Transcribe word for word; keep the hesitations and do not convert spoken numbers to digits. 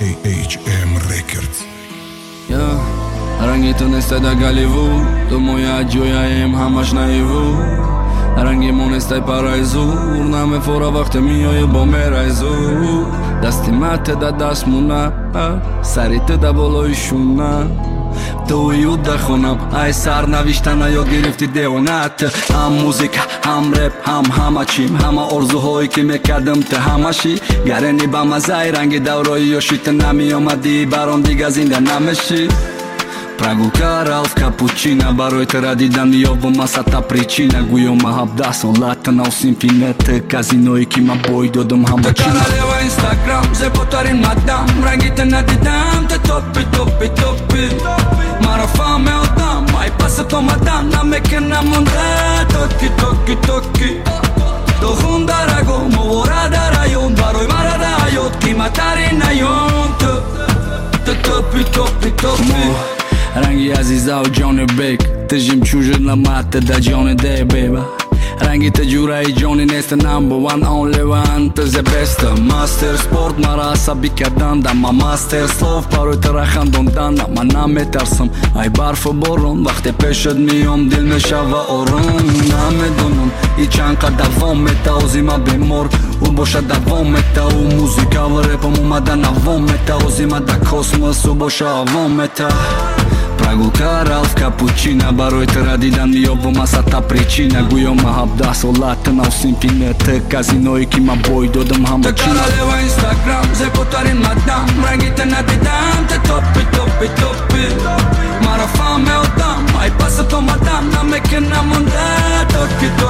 эй эйч эм Records. رنگی تونسته در گلیوو تو مویا جویایم همش نایوو رنگی مونسته پرای زور نمه فورا وقت میای با میرای زور دستی مت دا دست مونه سریت دا بالای شونه تویود در خونم ای سر نوشتن یا گرفتی دیوانت هم موزیک هم رپ هم همه چیم همه ارزوهایی که میکردم ته همشی گرنی با مزای رنگی دورایی یا شیت نمی آمدی برام دیگه زنده نمیشی Прогулка Ралф Капучино барои тера дидан миёбам асата причина гӯё маҳаббат солата навсимфинет казиное ки ма бой додам ҳамбачина лева инстаграм зеботарин мадам рангите надидам те топи топи топи маро фаҳмеодам ай пасат омадам намекунам монда токи токи токи дохун дар агом овора дар аён барои мара дар ҳаёт қиматтарин аён ту топи топи топи رنگی عزیزا و جان بیک تجیم چوجر نمات دا جان دی بیبا رنگی تجورای جانی نیست نمبر وان اونلی وان تزه بیست ماستر سپورت مرا عصبی کردن دا ما ماستر سلوف پروی ترا خندوندن من نمیترسم ای برف و بارون وقتی پیشت میام دل میشوه آروم نمیدونم ای چند قد دوام میتا اوزیما بیمار او باشه دوام میتا او موزیکا و رپم اومده نوام میتا اوزیما دا کосмос او باشه آوام میتا Прогулка Ралф Капучино барои тера дидан миёбам асата причина гӯё маҳаббат солата навсимфинет казиное ки ма бой додам ҳамбачина лева инстаграм зеботарин мадам рангите надидам те топи топи топи маро фаҳмеодам ай пасат омадам намекунам монда токи токи